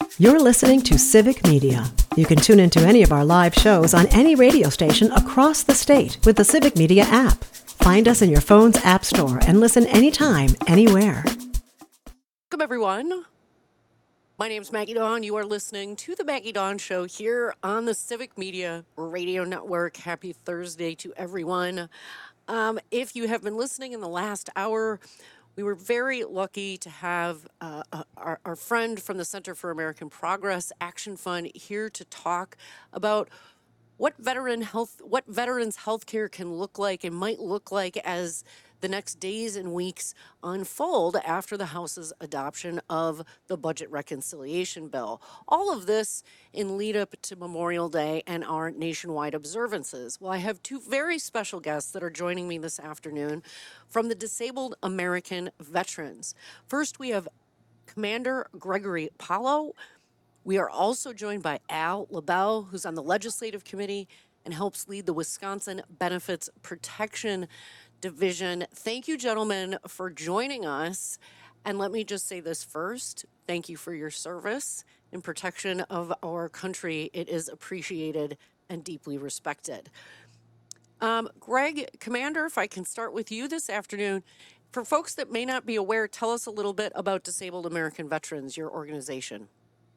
You're listening to Civic Media. You can tune into any of our live shows on any radio station across the state with the Civic Media app. Find us in your phone's app store and listen anytime, anywhere. Welcome, everyone. My name's Maggie Dawn. You are listening to The Maggie Dawn Show here on the Civic Media Radio Network. Happy Thursday to everyone. If you have been listening in the last hour, we were very lucky to have our friend from the Center for American Progress Action Fund here to talk about what veterans' healthcare can look like and might look like as the next days and weeks unfold after the House's adoption of the budget reconciliation bill. All of this in lead up to Memorial Day and our nationwide observances. Well, I have two very special guests that are joining me this afternoon from the Disabled American Veterans. First, we have Commander Gregory Paulo. We are also joined by Al LaBelle, who's on the Legislative Committee and helps lead the Wisconsin Benefits Protection Division. Thank you, gentlemen, for joining us. And let me just say this first. Thank you for your service in protection of our country. It is appreciated and deeply respected. Greg, Commander, if I can start with you this afternoon. For folks that may not be aware, tell us a little bit about Disabled American Veterans, your organization.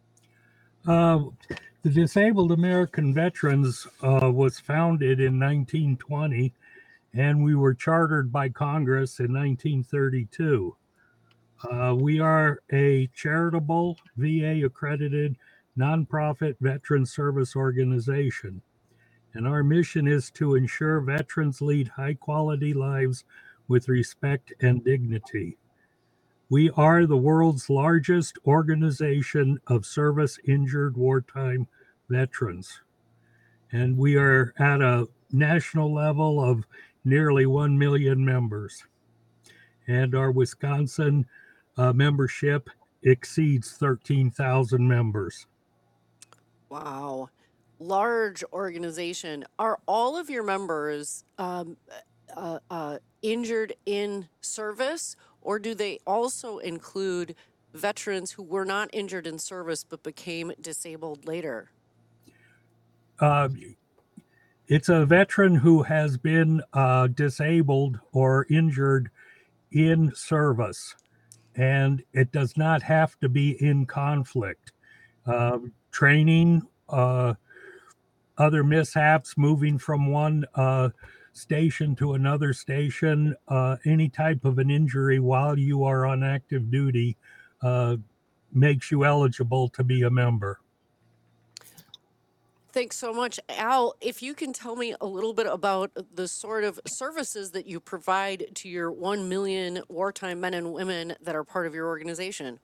The Disabled American Veterans was founded in 1920, and we were chartered by Congress in 1932. We are a charitable, VA-accredited, nonprofit veteran service organization, and our mission is to ensure veterans lead high-quality lives with respect and dignity. We are the world's largest organization of service-injured wartime veterans, and we are at a national level of nearly 1 million members. And our Wisconsin membership exceeds 13,000 members. Wow. Large organization. Are all of your members injured in service, or do they also include veterans who were not injured in service but became disabled later? It's a veteran who has been disabled or injured in service, and it does not have to be in conflict. Training, other mishaps, moving from one station to another station, any type of an injury while you are on active duty makes you eligible to be a member. Thanks so much. Al, if you can tell me a little bit about the sort of services that you provide to your 1 million wartime men and women that are part of your organization.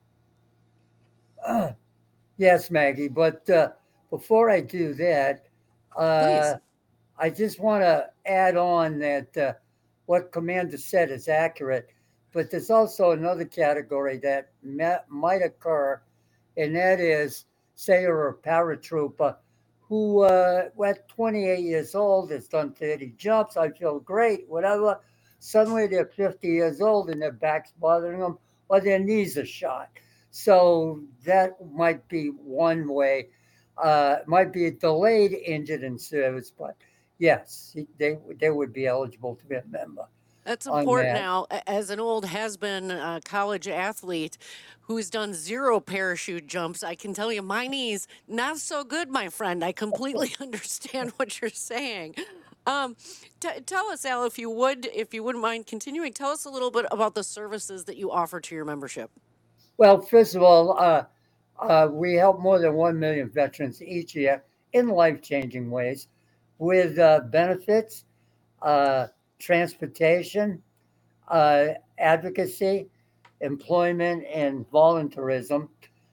Yes, Maggie, but before I do that, I just want to add on that what Commander said is accurate, but there's also another category that might occur, and that is, say you're a paratrooper who at 28 years old has done 30 jumps, I feel great, whatever. Suddenly they're 50 years old and their back's bothering them or their knees are shot. So that might be one way. Might be a delayed injured in service, but yes, they would be eligible to be a member. That's important now. As an old has-been college athlete who's done 0 parachute jumps, I can tell you my knees, not so good, my friend. I completely understand what you're saying. Tell us, Al, if you wouldn't mind continuing, tell us a little bit about the services that you offer to your membership. Well, first of all, we help more than 1 million veterans each year in life-changing ways with benefits, transportation, advocacy, employment, and volunteerism.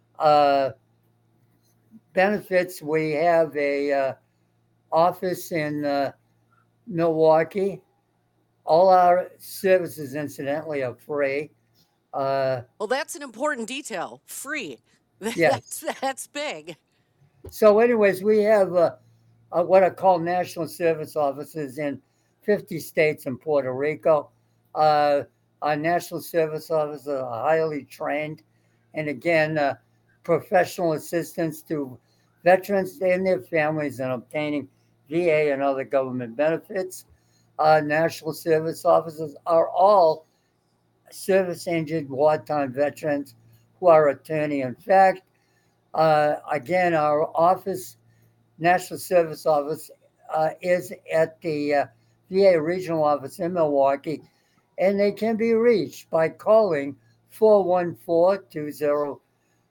Benefits, we have a office in Milwaukee. All our services, incidentally, are free. Well, that's an important detail. Free. Yes. That's big. So anyways, we have what I call national service offices in 50 states and Puerto Rico. Our national service officers are highly trained and again, professional assistance to veterans and their families in obtaining VA and other government benefits. National service officers are all service injured wartime veterans who are attorney. In fact, again, our office, National Service Office, is at the VA Regional Office in Milwaukee, and they can be reached by calling 414-20.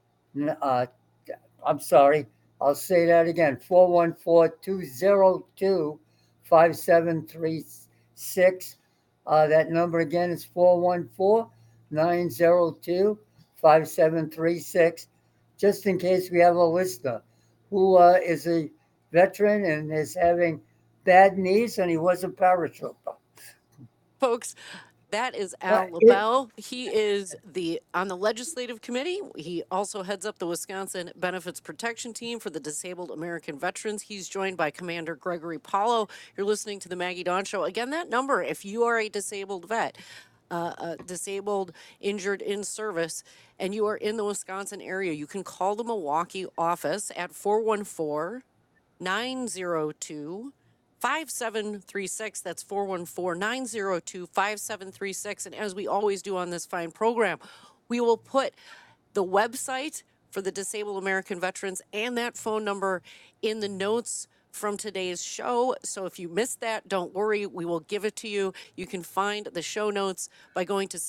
I'm sorry, I'll say that again, 414-202-5736. That number again is 414-902-5736, just in case we have a listener who is a veteran and is having bad knees and he was a paratrooper. Folks, that is Al LaBelle. He is on the legislative committee. He also heads up the Wisconsin Benefits Protection Team for the Disabled American Veterans. He's joined by Commander Gregory Paulo. You're listening to the Maggie Dawn Show. Again, that number, if you are a disabled vet, disabled, injured in service, and you are in the Wisconsin area, you can call the Milwaukee office at 414-902-5736. That's 414-902-5736. And as we always do on this fine program, we will put the website for the Disabled American Veterans and that phone number in the notes from today's show. So if you missed that, don't worry, we will give it to you. You can find the show notes by going to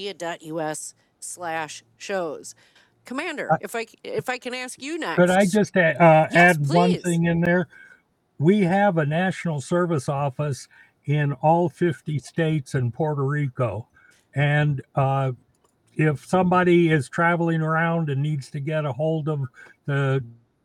civicmedia.us/shows. Commander, if I can ask you next. Could I just add please. one thing in there? We have a national service office in all 50 states and Puerto Rico. And if somebody is traveling around and needs to get a hold of the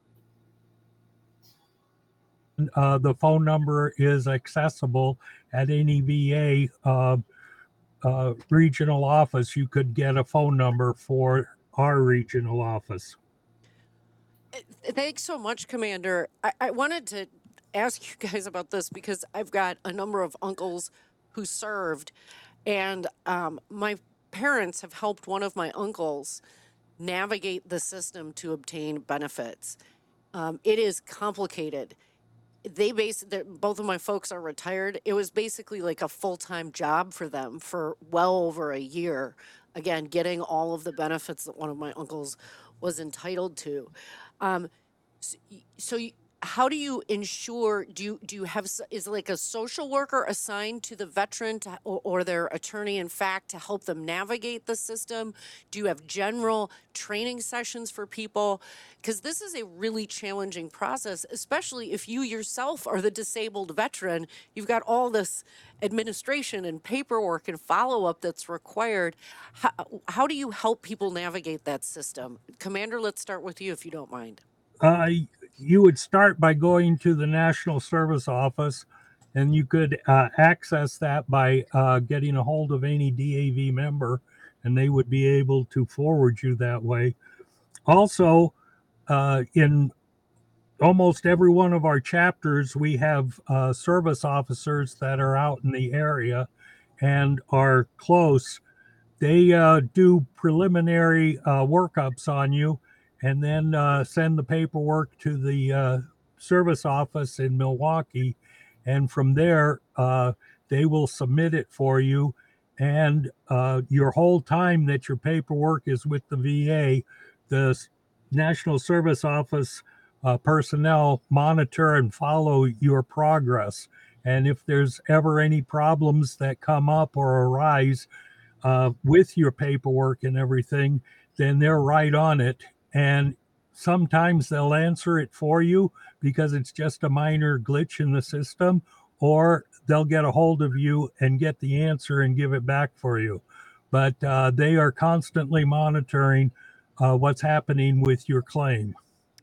phone number is accessible at any VA regional office. You could get a phone number for our regional office. Thanks so much, Commander. I wanted to ask you guys about this because I've got a number of uncles who served, and my parents have helped one of my uncles navigate the system to obtain benefits. It is complicated. Both of my folks are retired. It was basically like a full-time job for them for well over a year. Again, getting all of the benefits that one of my uncles was entitled to. How do you ensure? Do you have is like a social worker assigned to the veteran or their attorney in fact to help them navigate the system? Do you have general training sessions for people? Because this is a really challenging process, especially if you yourself are the disabled veteran. You've got all this administration and paperwork and follow-up that's required. How do you help people navigate that system? Commander, let's start with you if you don't mind. You would start by going to the National Service Office, and you could access that by getting a hold of any DAV member, and they would be able to forward you that way. Also, in almost every one of our chapters, we have service officers that are out in the area and are close. They do preliminary workups on you, and then send the paperwork to the service office in Milwaukee. And from there, they will submit it for you. And your whole time that your paperwork is with the VA, the National Service Office personnel monitor and follow your progress. And if there's ever any problems that come up or arise with your paperwork and everything, then they're right on it. And sometimes they'll answer it for you because it's just a minor glitch in the system, or they'll get a hold of you and get the answer and give it back for you. But they are constantly monitoring what's happening with your claim.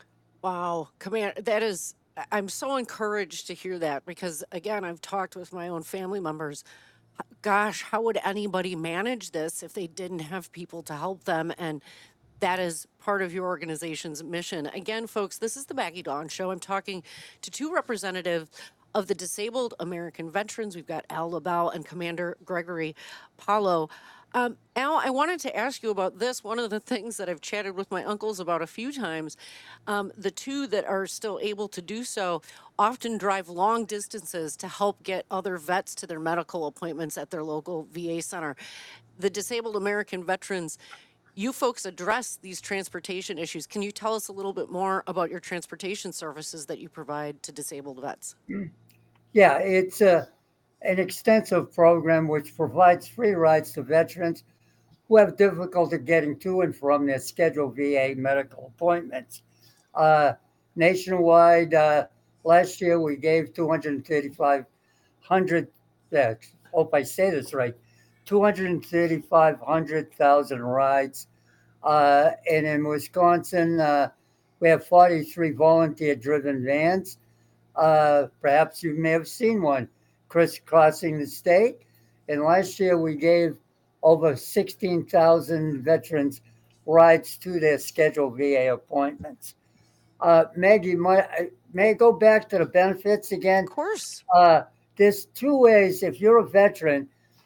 Wow, Commander, I'm so encouraged to hear that because, again, I've talked with my own family members. Gosh, how would anybody manage this if they didn't have people to help them? And that is part of your organization's mission. Again, folks, this is the Maggie Dawn Show. I'm talking to two representatives of the Disabled American Veterans. We've got Al LaBelle and Commander Gregory Paulo. Al, I wanted to ask you about this. One of the things that I've chatted with my uncles about a few times, the two that are still able to do so often drive long distances to help get other vets to their medical appointments at their local VA center. The disabled American veterans, you folks address these transportation issues. Can you tell us a little bit more about your transportation services that you provide to disabled vets? Yeah, it's an extensive program which provides free rides to veterans who have difficulty getting to and from their scheduled VA medical appointments. Uh, Nationwide, last year we gave 235,000, hope I say this right, 235,000 rides. And in Wisconsin, we have 43 volunteer driven vans. Perhaps you may have seen one crisscrossing the state. And last year we gave over 16,000 veterans rides to their scheduled VA appointments. Maggie, may I go back to the benefits again? Of course. There's two ways. If you're a veteran,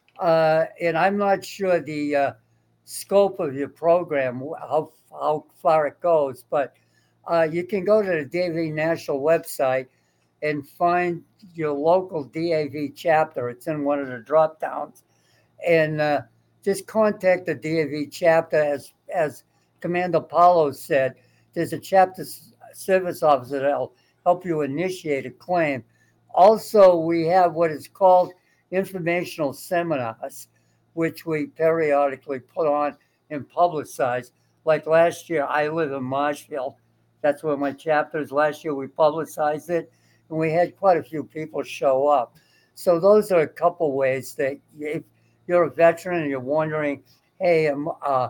and I'm not sure the scope of your program, how far it goes, but you can go to the DAV National website and find your local DAV chapter. It's in one of the drop downs, and just contact the DAV chapter. As Commander Paulo said, there's a chapter service officer that'll help you initiate a claim. Also, we have what is called informational seminars, which we periodically put on and publicize. Like last year, I live in Marshfield. That's where my chapter is. Last year, we publicized it, and we had quite a few people show up. So those are a couple ways that if you're a veteran and you're wondering, hey, am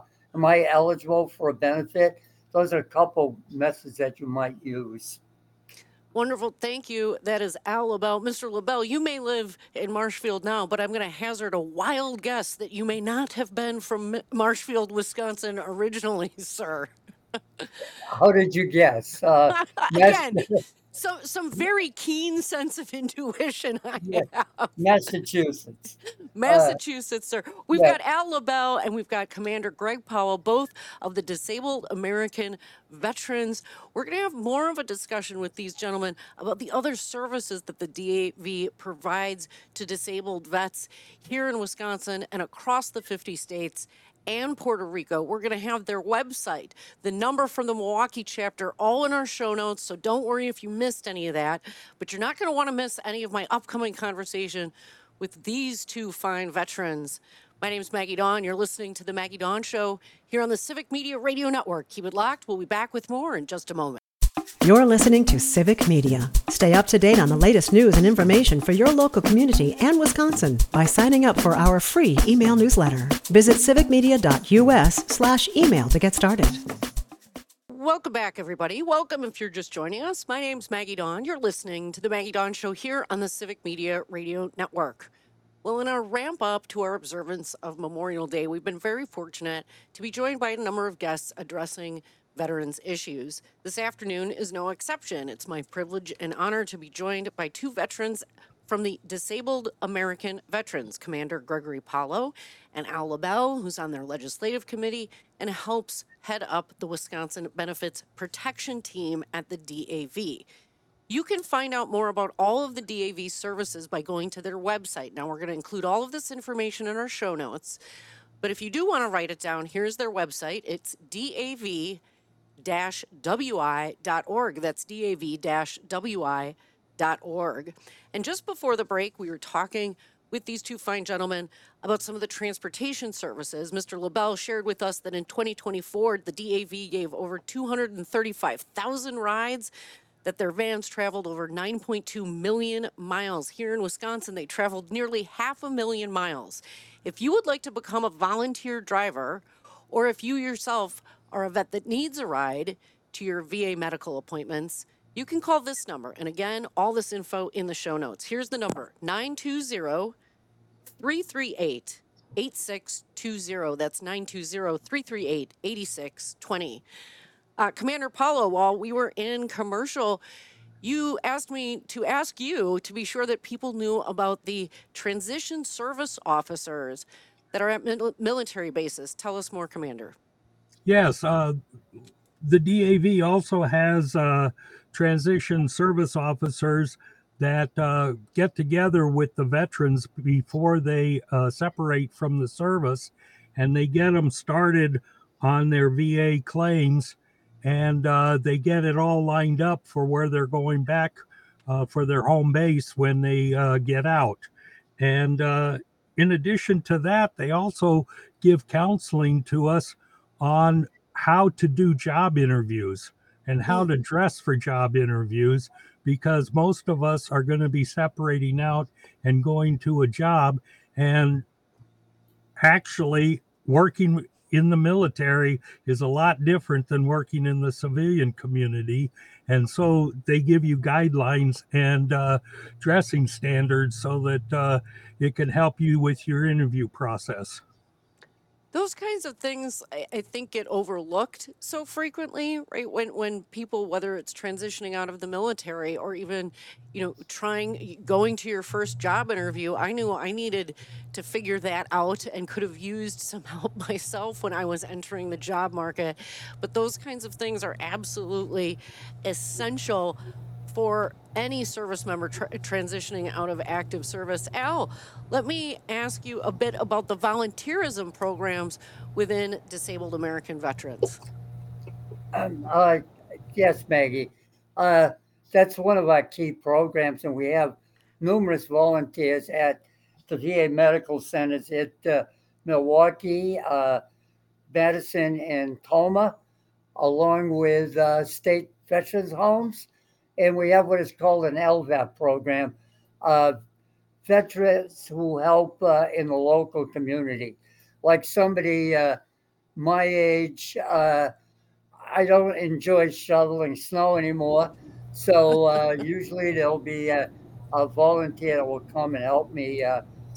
I eligible for a benefit? Those are a couple methods that you might use. Wonderful. Thank you. That is Al LaBelle. Mr. LaBelle, you may live in Marshfield now, but I'm going to hazard a wild guess that you may not have been from Marshfield, Wisconsin originally, sir. How did you guess? Again, some very keen sense of intuition I have. Massachusetts. Massachusetts, sir. We've yeah. got Al LaBelle and we've got Commander Greg Powell, both of the Disabled American Veterans. We're going to have more of a discussion with these gentlemen about the other services that the DAV provides to disabled vets here in Wisconsin and across the 50 states and Puerto Rico. We're going to have their website, the number from the Milwaukee chapter, all in our show notes. So don't worry if you missed any of that, but you're not going to want to miss any of my upcoming conversation with these two fine veterans. My name is Maggie Dawn. You're listening to the Maggie Dawn Show here on the Civic Media Radio Network. Keep it locked. We'll be back with more in just a moment. You're listening to Civic Media. Stay up to date on the latest news and information for your local community and Wisconsin by signing up for our free email newsletter. Visit civicmedia.us/email to get started. Welcome back, everybody. Welcome if you're just joining us. My name's Maggie Dawn. You're listening to the Maggie Dawn Show here on the Civic Media Radio Network. Well, in our ramp up to our observance of Memorial Day, we've been very fortunate to be joined by a number of guests addressing veterans issues. This afternoon is no exception. It's my privilege and honor to be joined by two veterans from the Disabled American Veterans, Commander Gregory Paulo and Al LaBelle, who's on their legislative committee and helps head up the Wisconsin Benefits Protection Team at the DAV. You can find out more about all of the DAV services by going to their website. Now, we're going to include all of this information in our show notes, but if you do want to write it down, here's their website. It's DAV-WI.org. That's DAV-WI.org. And just before the break, we were talking with these two fine gentlemen about some of the transportation services. Mr. LaBelle shared with us that in 2024, the DAV gave over 235,000 rides, that their vans traveled over 9.2 million miles. Here in Wisconsin, they traveled nearly 500,000 miles. If you would like to become a volunteer driver, or if you yourself are a vet that needs a ride to your VA medical appointments, you can call this number. And again, all this info in the show notes. Here's the number, 920-338-8620. That's 920-338-8620. Commander Paulo, while we were in commercial, you asked me to ask you to be sure that people knew about the transition service officers that are at military bases. Tell us more, Commander. Yes, the DAV also has transition service officers that get together with the veterans before they separate from the service, and they get them started on their VA claims, and they get it all lined up for where they're going back for their home base when they get out. And in addition to that, they also give counseling to us on how to do job interviews and how to dress for job interviews, because most of us are going to be separating out and going to a job, and actually working in the military is a lot different than working in the civilian community. And so they give you guidelines and dressing standards so that it can help you with your interview process. Those kinds of things, I think, get overlooked so frequently, right? When people, whether it's transitioning out of the military or even, going to your first job interview, I knew I needed to figure that out and could have used some help myself when I was entering the job market. But those kinds of things are absolutely essential for any service member transitioning out of active service. Al, let me ask you a bit about the volunteerism programs within Disabled American Veterans. Yes, Maggie. That's one of our key programs, and we have numerous volunteers at the VA medical centers at Milwaukee, Madison, and Toma, along with state veterans homes. And we have what is called an LVAP program, veterans who help in the local community. Like somebody my age, I don't enjoy shoveling snow anymore. So usually there'll be a volunteer that will come and help me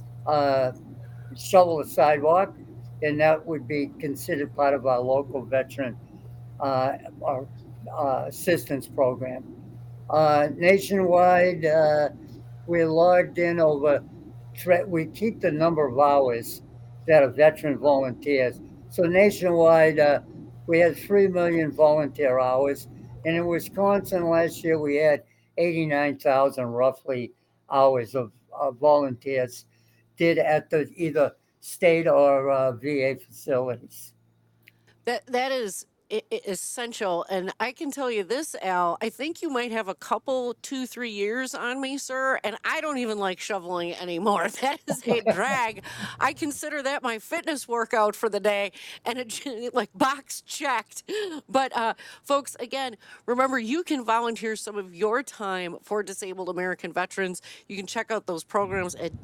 shovel the sidewalk. And that would be considered part of our local veteran our, assistance program. Nationwide, we're logged in over, we keep the number of hours that are veteran volunteers. So nationwide, we had 3 million volunteer hours. And in Wisconsin last year, we had 89,000 roughly hours of volunteers did at the either state or VA facilities. That is essential. And I can tell you this, Al, I think you might have a couple, 2-3 years on me, sir. And I don't even like shoveling anymore. That is a drag. I consider that my fitness workout for the day, and it like box checked. But folks, again, remember, you can volunteer some of your time for Disabled American Veterans. You can check out those programs at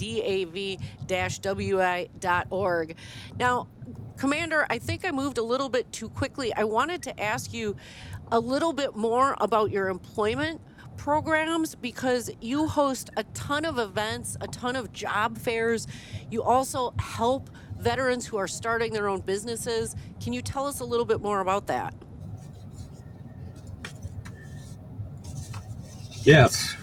dav-wi.org. Now, Commander, I think I moved a little bit too quickly. I wanted to ask you a little bit more about your employment programs, because you host a ton of events, a ton of job fairs. You also help veterans who are starting their own businesses. Can you tell us a little bit more about that? Yes.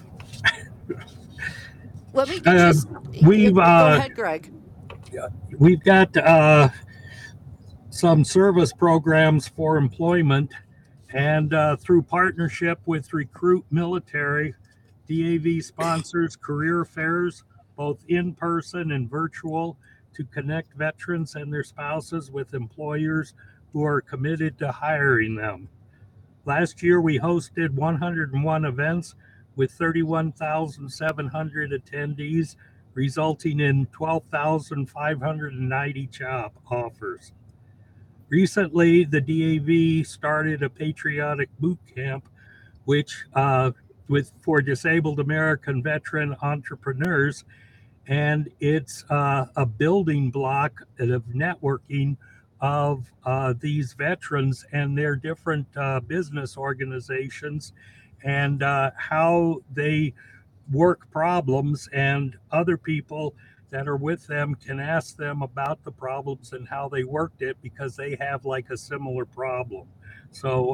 Let me just, we've go ahead, Greg. We've got some service programs for employment, and through partnership with Recruit Military, DAV sponsors career fairs, both in person and virtual, to connect veterans and their spouses with employers who are committed to hiring them. Last year, we hosted 101 events with 31,700 attendees, resulting in 12,590 job offers. Recently, the DAV started a patriotic boot camp, which for disabled American veteran entrepreneurs, and it's a building block of networking of these veterans and their different business organizations, and how they work problems, and other people that are with them can ask them about the problems and how they worked it, because they have like a similar problem. So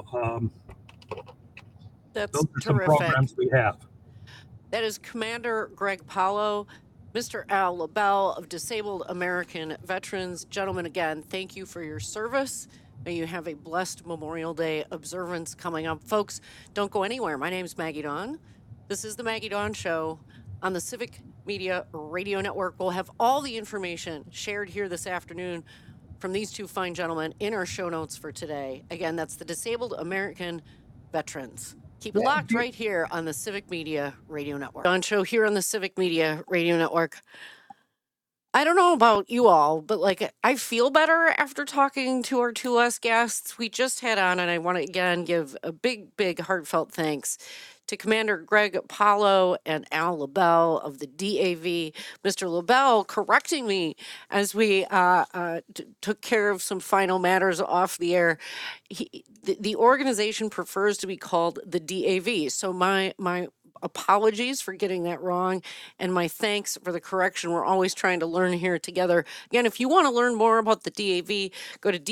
that's those are terrific. some programs we have. That is Commander Greg Paulo, Mr. Al LaBelle of Disabled American Veterans. Gentlemen, again, thank you for your service. May you have a blessed Memorial Day observance coming up. Folks, don't go anywhere. My name's Maggie Dawn. This is the Maggie Dawn Show on the Civic Media Radio Network. We'll have all the information shared here this afternoon from these two fine gentlemen in our show notes for today. Again, that's the Disabled American Veterans. Keep it locked right here on the Civic Media Radio Network. Dawn Show here on the Civic Media Radio Network. I don't know about you all, but like I feel better after talking to our two last guests we just had on, and I want to again give a big heartfelt thanks to Commander Greg Paulo and Al LaBelle of the DAV. Mr. LaBelle correcting me as we took care of some final matters off the air. The organization prefers to be called the DAV, so my apologies for getting that wrong, and my thanks for the correction. We're always trying to learn here together. Again, if you want to learn more about the DAV, go to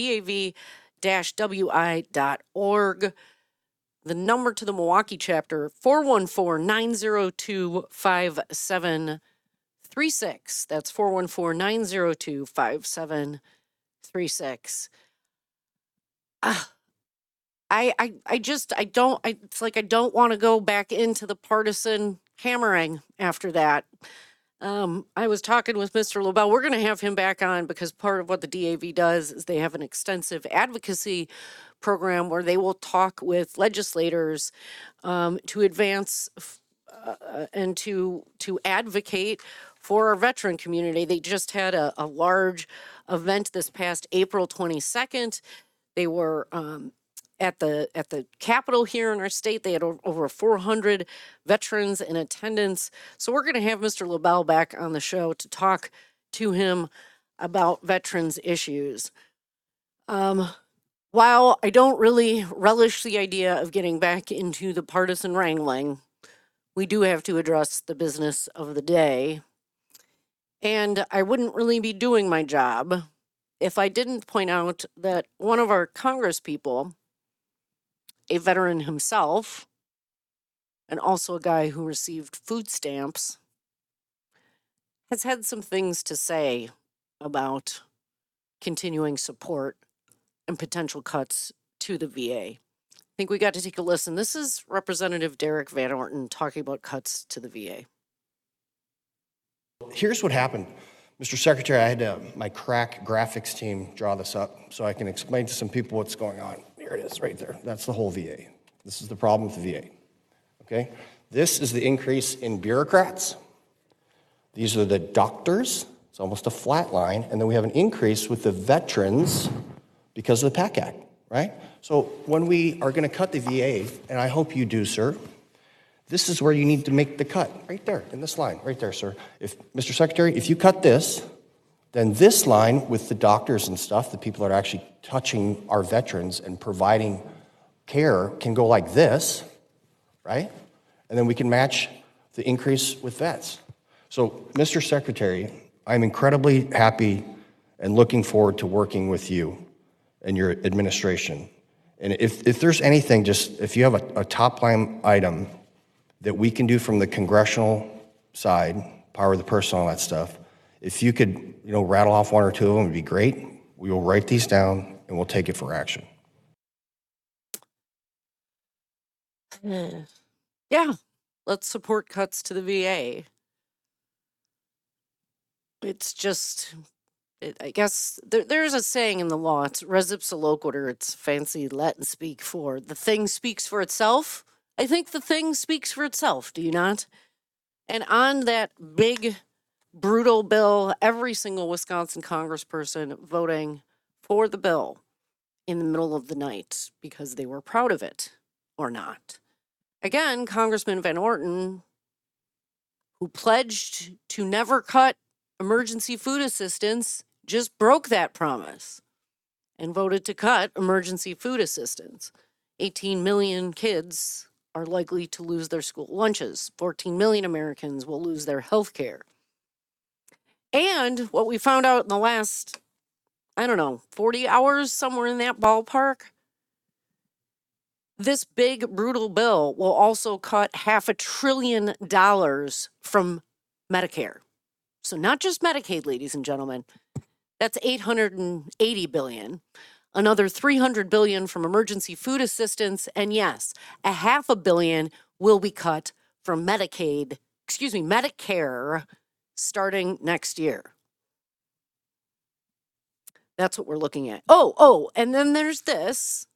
dav-wi.org. The number to the Milwaukee chapter, 414-902-5736. That's 414-902-5736. It's like I don't want to go back into the partisan hammering after that. I was talking with Mr. LaBelle. We're going to have him back on because part of what the DAV does is they have an extensive advocacy program where they will talk with legislators to advance and to advocate for our veteran community. They just had a large event this past April 22nd. They were at the Capitol here in our state. They had over 400 veterans in attendance. So we're going to have Mr. LaBelle back on the show to talk to him about veterans issues. While I don't really relish the idea of getting back into the partisan wrangling, we do have to address the business of the day. And I wouldn't really be doing my job if I didn't point out that one of our congresspeople, a veteran himself, and also a guy who received food stamps, has had some things to say about continuing support and potential cuts to the VA. I think we got to take a listen. This is Representative Derek Van Orton talking about cuts to the VA. Here's what happened. Mr. Secretary, I had my crack graphics team draw this up so I can explain to some people what's going on. Here it is right there. That's the whole VA. This is the problem with the VA. Okay? This is the increase in bureaucrats. These are the doctors. It's almost a flat line. And then we have an increase with the veterans because of the PAC Act, right? So when we are going to cut the VA, and I hope you do, sir, this is where you need to make the cut, right there, in this line, right there, sir. If, Mr. Secretary, if you cut this, then this line with the doctors and stuff, the people that are actually touching our veterans and providing care can go like this, right? And then we can match the increase with vets. So, Mr. Secretary, I'm incredibly happy and looking forward to working with you and your administration. And if there's anything, just if you have a top line item that we can do from the congressional side, power of the purse and all that stuff, if you could, rattle off one or two of them, it'd be great. We will write these down and we'll take it for action. Yeah, let's support cuts to the VA. It's just, I guess, there's a saying in the law, it's res ipsa loquitur, it's fancy Latin speak for the thing speaks for itself. I think the thing speaks for itself, do you not? And on that big, brutal bill, every single Wisconsin congressperson voting for the bill in the middle of the night because they were proud of it or not. Again, Congressman Van Orton, who pledged to never cut emergency food assistance, just broke that promise and voted to cut emergency food assistance. 18 million kids are likely to lose their school lunches. 14 million Americans will lose their health care. And what we found out in the last, 40 hours, somewhere in that ballpark, this big, brutal bill will also cut $500 billion from Medicare. So not just Medicaid, ladies and gentlemen. That's $880 billion. Another $300 billion from emergency food assistance. And yes, $500 million will be cut from Medicare starting next year. That's what we're looking at. Oh, and then there's this.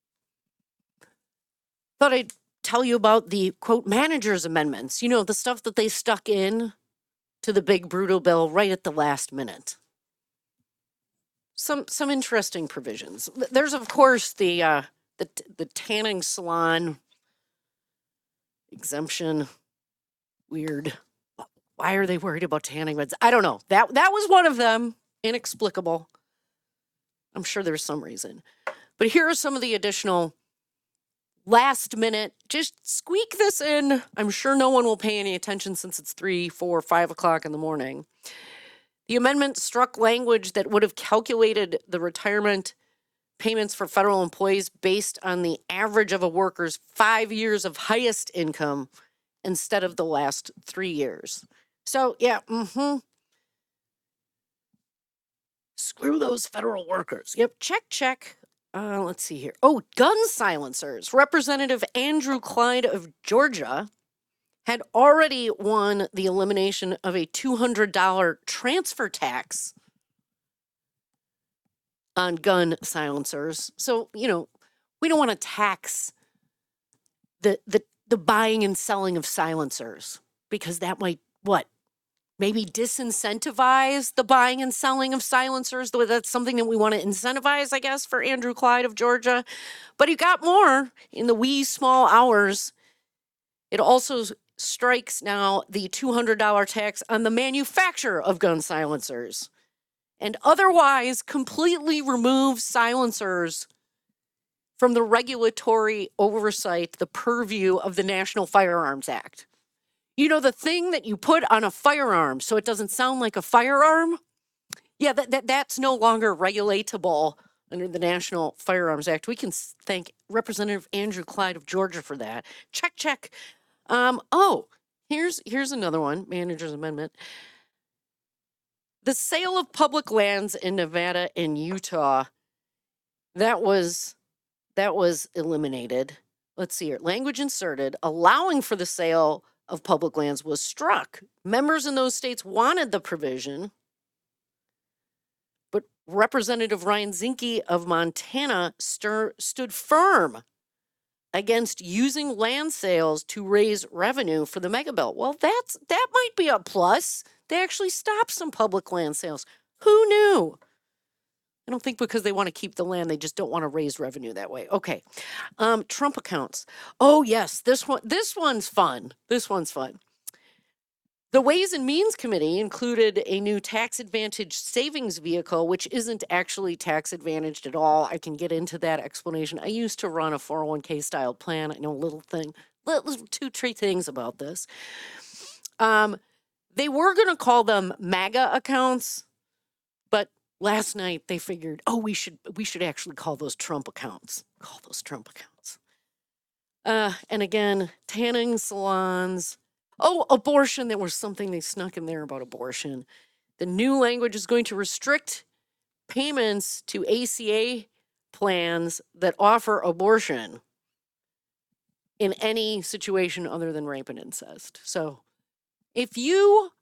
Thought I'd tell you about the, quote, manager's amendments. You know, the stuff that they stuck in to the big brutal bill right at the last minute. Some interesting provisions. There's, of course, the tanning salon exemption. Weird. Why are they worried about tanning beds? I don't know. That was one of them. Inexplicable. I'm sure there's some reason. But here are some of the additional last minute. Just squeak this in. I'm sure no one will pay any attention since it's 3, 4, 5 o'clock in the morning. The amendment struck language that would have calculated the retirement payments for federal employees based on the average of a worker's 5 years of highest income instead of the last 3 years. So, yeah, screw those federal workers. Yep, check. Let's see here. Oh, gun silencers. Representative Andrew Clyde of Georgia had already won the elimination of a $200 transfer tax on gun silencers. So, you know, we don't want to tax the buying and selling of silencers because that might, maybe disincentivize the buying and selling of silencers. That's something that we want to incentivize, I guess, for Andrew Clyde of Georgia. But he got more in the wee small hours. It also strikes now the $200 tax on the manufacture of gun silencers and otherwise completely removes silencers from the regulatory oversight, the purview of the National Firearms Act. You know, the thing that you put on a firearm so it doesn't sound like a firearm? Yeah, that's no longer regulatable under the National Firearms Act. We can thank Representative Andrew Clyde of Georgia for that. Check. Here's another one, manager's amendment. The sale of public lands in Nevada and Utah, that was eliminated. Let's see here. Language inserted, allowing for the sale of public lands was struck. Members in those states wanted the provision, but Representative Ryan Zinke of Montana stood firm against using land sales to raise revenue for the mega bill. Well, that might be a plus. They actually stopped some public land sales. Who knew? I don't think because they want to keep the land, they just don't want to raise revenue that way. Okay. Trump accounts. Oh, yes, this one's fun. The Ways and Means Committee included a new tax advantage savings vehicle, which isn't actually tax advantaged at all. I can get into that explanation. I used to run a 401k style plan. I know little 2-3 things about this. They were going to call them MAGA accounts, but last night they figured, we should actually call those Trump accounts. And again, tanning salons. Oh, abortion. There was something they snuck in there about abortion. The new language is going to restrict payments to ACA plans that offer abortion in any situation other than rape and incest. So if you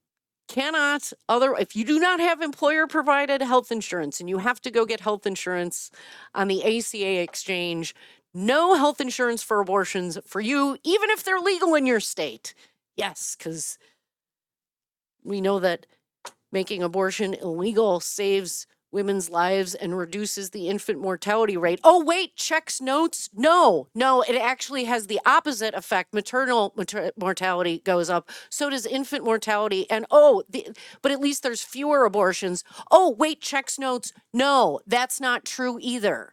do not have employer provided health insurance and you have to go get health insurance on the ACA exchange, no health insurance for abortions for you, even if they're legal in your state. Yes, because we know that making abortion illegal saves women's lives and reduces the infant mortality rate. Oh, wait, checks notes? No, it actually has the opposite effect. Maternal mortality goes up. So does infant mortality. And but at least there's fewer abortions. Oh, wait, checks notes? No, that's not true either.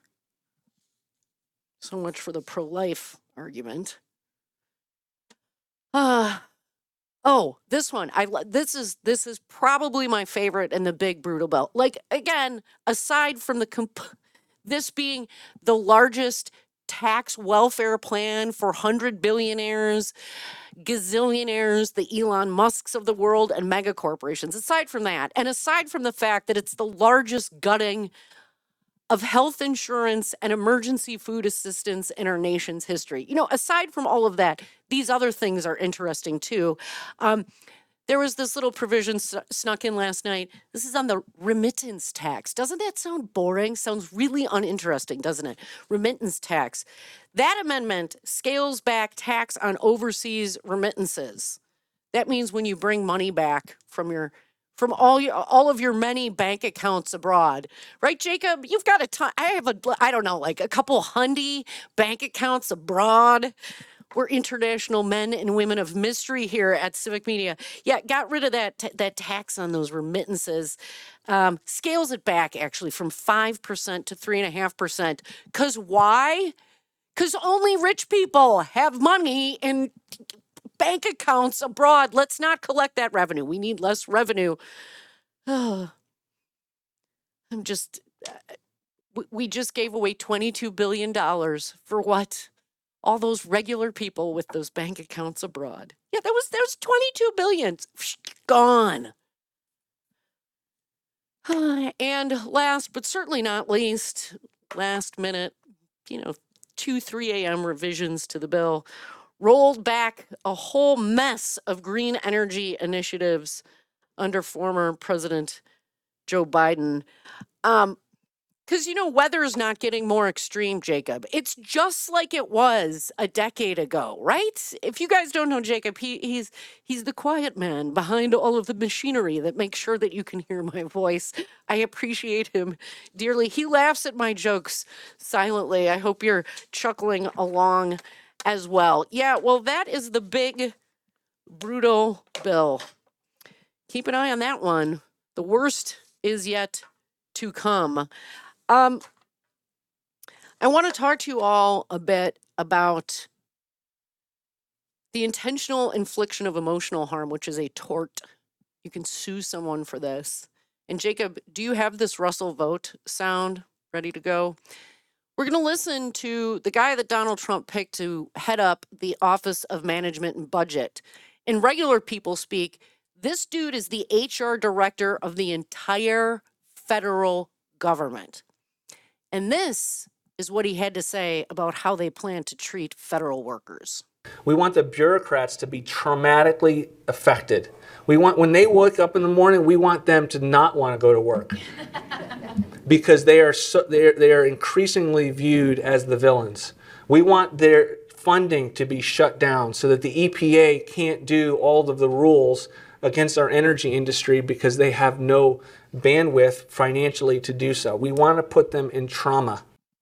So much for the pro-life argument. This one. This is probably my favorite in the big brutal bill. Like, again, aside from this being the largest tax welfare plan for 100 billionaires, gazillionaires, the Elon Musks of the world, and mega corporations. Aside from that, and aside from the fact that it's the largest gutting of health insurance and emergency food assistance in our nation's history. You know, aside from all of that, these other things are interesting too. There was this little provision snuck in last night. This is on the remittance tax. Doesn't that sound boring? Sounds really uninteresting, doesn't it? Remittance tax. That amendment scales back tax on overseas remittances. That means when you bring money back from all of your many bank accounts abroad, right, Jacob? You've got a ton. I have I don't know, like a couple hundy bank accounts abroad. We're international men and women of mystery here at Civic Media. Yeah, got rid of that tax on those remittances. Scales it back actually from 5% to 3.5%. Because why? Because only rich people have money in bank accounts abroad. Let's not collect that revenue. We need less revenue. We just gave away $22 billion for what? All those regular people with those bank accounts abroad. Yeah, there's 22 billion gone. And last but certainly not least, last minute, 2-3 a.m. revisions to the bill rolled back a whole mess of green energy initiatives under former President Joe Biden. Because, weather is not getting more extreme, Jacob. It's just like it was a decade ago, right? If you guys don't know Jacob, he's the quiet man behind all of the machinery that makes sure that you can hear my voice. I appreciate him dearly. He laughs at my jokes silently. I hope you're chuckling along as well. Yeah, well, that is the big, brutal bill. Keep an eye on that one. The worst is yet to come. I want to talk to you all a bit about the intentional infliction of emotional harm, which is a tort. You can sue someone for this. And Jacob, do you have this Russell Vogt sound ready to go? We're going to listen to the guy that Donald Trump picked to head up the Office of Management and Budget. In regular people speak, this dude is the HR director of the entire federal government. And this is what he had to say about how they plan to treat federal workers. We want the bureaucrats to be traumatically affected. We want, when they wake up in the morning, we want them to not want to go to work because they are increasingly viewed as the villains. We want their funding to be shut down so that the EPA can't do all of the rules against our energy industry because they have no bandwidth financially to do so. We want to put them in trauma.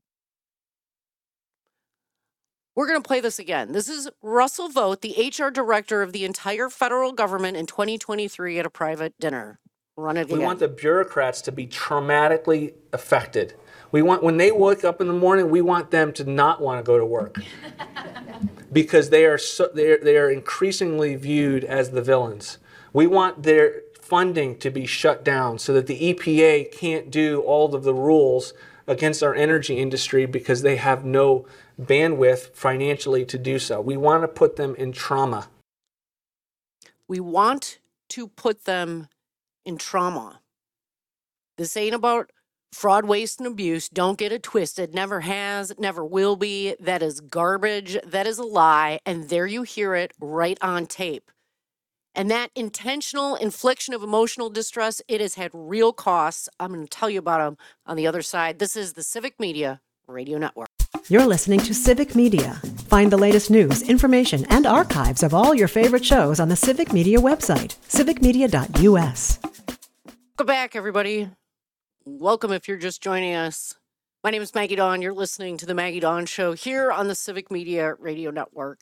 We're going to play this again. This is Russell Vogt, the HR director of the entire federal government in 2023 at a private dinner. Run it again. We want the bureaucrats to be traumatically affected. We want, when they wake up in the morning, we want them to not want to go to work because they are increasingly viewed as the villains. We want their funding to be shut down so that the EPA can't do all of the rules against our energy industry because they have no bandwidth financially to do so. We want to put them in trauma. We want to put them in trauma. This ain't about fraud, waste, and abuse. Don't get it twisted. Never has, never will be. That is garbage. That is a lie. And there you hear it right on tape. And that intentional infliction of emotional distress, it has had real costs. I'm going to tell you about them on the other side. This is the Civic Media Radio Network. You're listening to Civic Media. Find the latest news, information, and archives of all your favorite shows on the Civic Media website, civicmedia.us. Welcome back, everybody. Welcome if you're just joining us. My name is Maggie Dawn. You're listening to The Maggie Dawn Show here on the Civic Media Radio Network.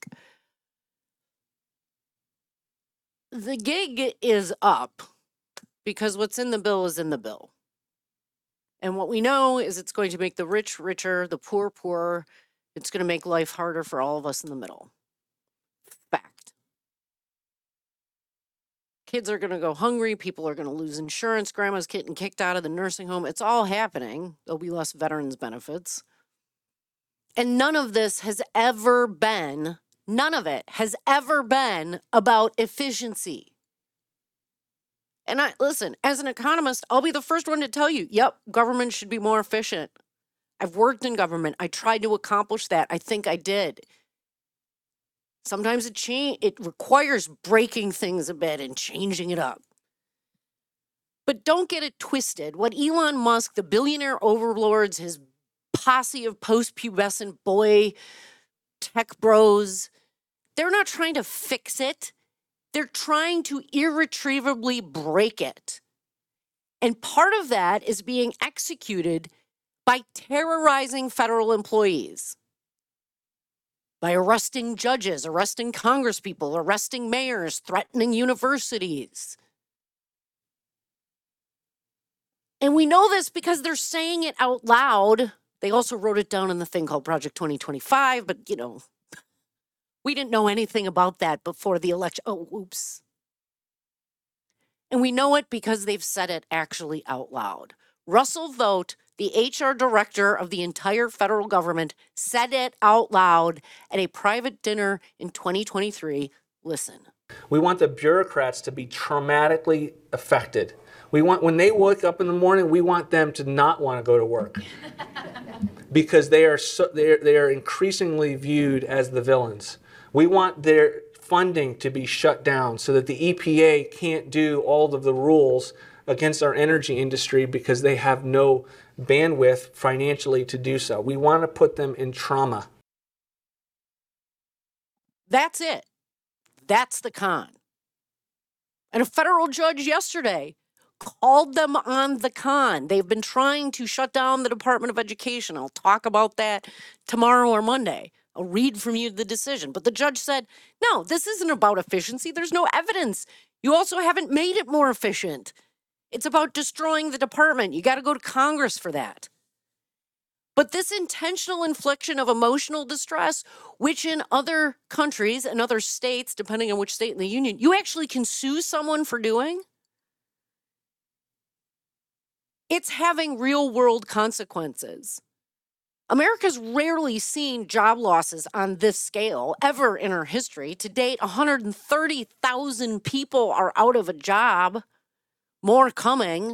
The gig is up because what's in the bill is in the bill. And what we know is it's going to make the rich richer, the poor poorer. It's going to make life harder for all of us in the middle. Fact. Kids are going to go hungry. People are going to lose insurance. Grandma's getting kicked out of the nursing home. It's all happening. There'll be less veterans benefits. And none of this has ever been, none of it has ever been about efficiency. And listen, as an economist, I'll be the first one to tell you, yep, government should be more efficient. I've worked in government. I tried to accomplish that. I think I did. Sometimes it requires breaking things a bit and changing it up. But don't get it twisted. What Elon Musk, the billionaire overlords, his posse of post-pubescent boy tech bros, they're not trying to fix it. They're trying to irretrievably break it. And part of that is being executed by terrorizing federal employees, by arresting judges, arresting congresspeople, arresting mayors, threatening universities. And we know this because they're saying it out loud. They also wrote it down in the thing called Project 2025, but, we didn't know anything about that before the election. Oh, oops. And we know it because they've said it actually out loud. Russell Vought, the HR director of the entire federal government, said it out loud at a private dinner in 2023. Listen. We want the bureaucrats to be traumatically affected. When they wake up in the morning, we want them to not want to go to work because they are increasingly viewed as the villains. We want their funding to be shut down so that the EPA can't do all of the rules against our energy industry because they have no bandwidth financially to do so. We want to put them in trauma. That's it. That's the con. And a federal judge yesterday called them on the con. They've been trying to shut down the Department of Education. I'll talk about that tomorrow or Monday. I'll read from you the decision. But the judge said, no, this isn't about efficiency. There's no evidence. You also haven't made it more efficient. It's about destroying the department. You got to go to Congress for that. But this intentional infliction of emotional distress, which in other countries and other states, depending on which state in the union, you actually can sue someone for doing, it's having real world consequences. America's rarely seen job losses on this scale ever in our history. To date, 130,000 people are out of a job, more coming.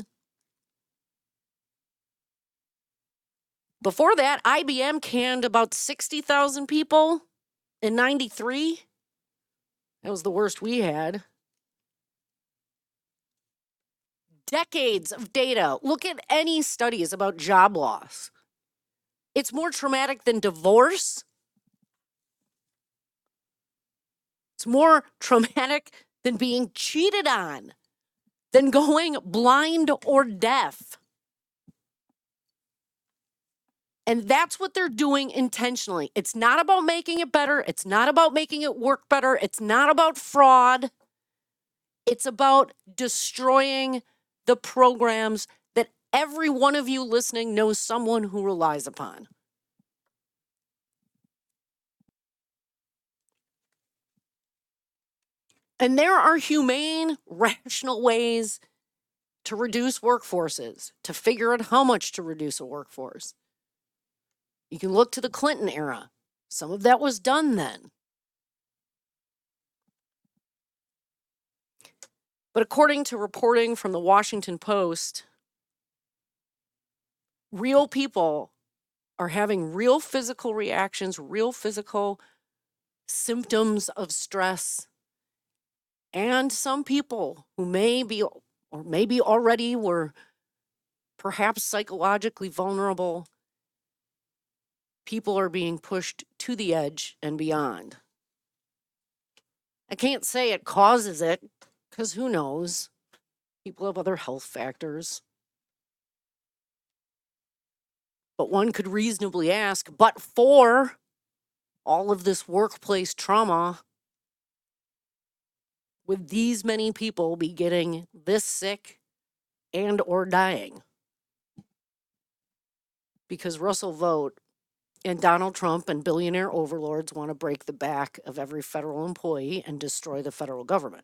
Before that, IBM canned about 60,000 people in 93. That was the worst we had. Decades of data. Look at any studies about job loss. It's more traumatic than divorce. It's more traumatic than being cheated on, than going blind or deaf. And that's what they're doing intentionally. It's not about making it better. It's not about making it work better. It's not about fraud. It's about destroying the programs that every one of you listening knows someone who relies upon. And there are humane, rational ways to reduce workforces, to figure out how much to reduce a workforce. You can look to the Clinton era. Some of that was done then. But according to reporting from the Washington Post, real people are having real physical reactions, real physical symptoms of stress. And some people who maybe already were perhaps psychologically vulnerable, people are being pushed to the edge and beyond. I can't say it causes it, because who knows? People have other health factors. But one could reasonably ask, but for all of this workplace trauma, would these many people be getting this sick and or dying? Because Russell Vought and Donald Trump and billionaire overlords want to break the back of every federal employee and destroy the federal government.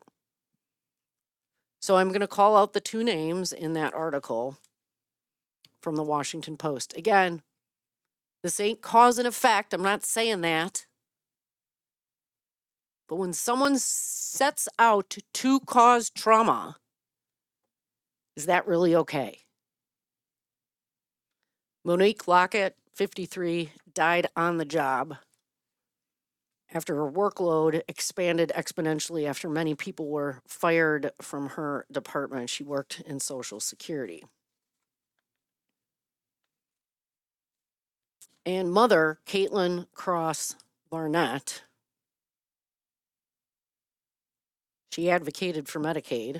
So I'm going to call out the two names in that article from the Washington Post. Again, This ain't cause and effect. I'm not saying that. But when someone sets out to cause trauma, is that really okay? Monique Lockett, 53, died on the job after her workload expanded exponentially after many people were fired from her department. She worked in Social Security. And mother, Caitlin Cross Barnett, she advocated for Medicaid.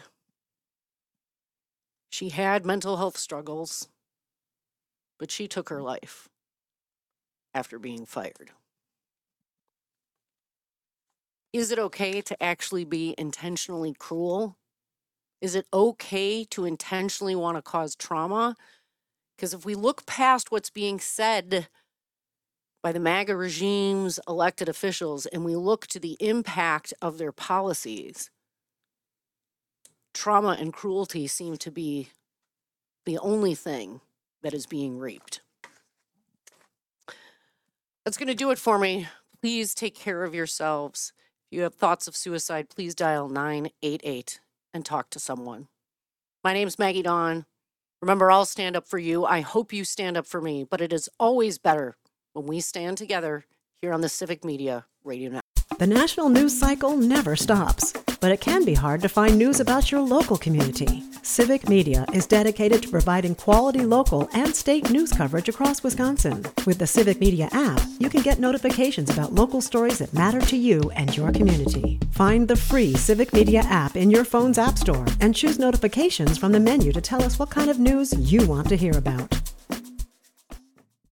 She had mental health struggles, but she took her life after being fired. Is it okay to actually be intentionally cruel? Is it okay to intentionally want to cause trauma? Because if we look past what's being said by the MAGA regime's elected officials and we look to the impact of their policies, trauma and cruelty seem to be the only thing that is being reaped. That's going to do it for me. Please take care of yourselves. If you have thoughts of suicide, please dial 988 and talk to someone. My name's Maggie Dawn. Remember, I'll stand up for you. I hope you stand up for me, but it is always better when we stand together here on the Civic Media Radio Network. The national news cycle never stops, but it can be hard to find news about your local community. Civic Media is dedicated to providing quality local and state news coverage across Wisconsin. With the Civic Media app, you can get notifications about local stories that matter to you and your community. Find the free Civic Media app in your phone's app store and choose notifications from the menu to tell us what kind of news you want to hear about.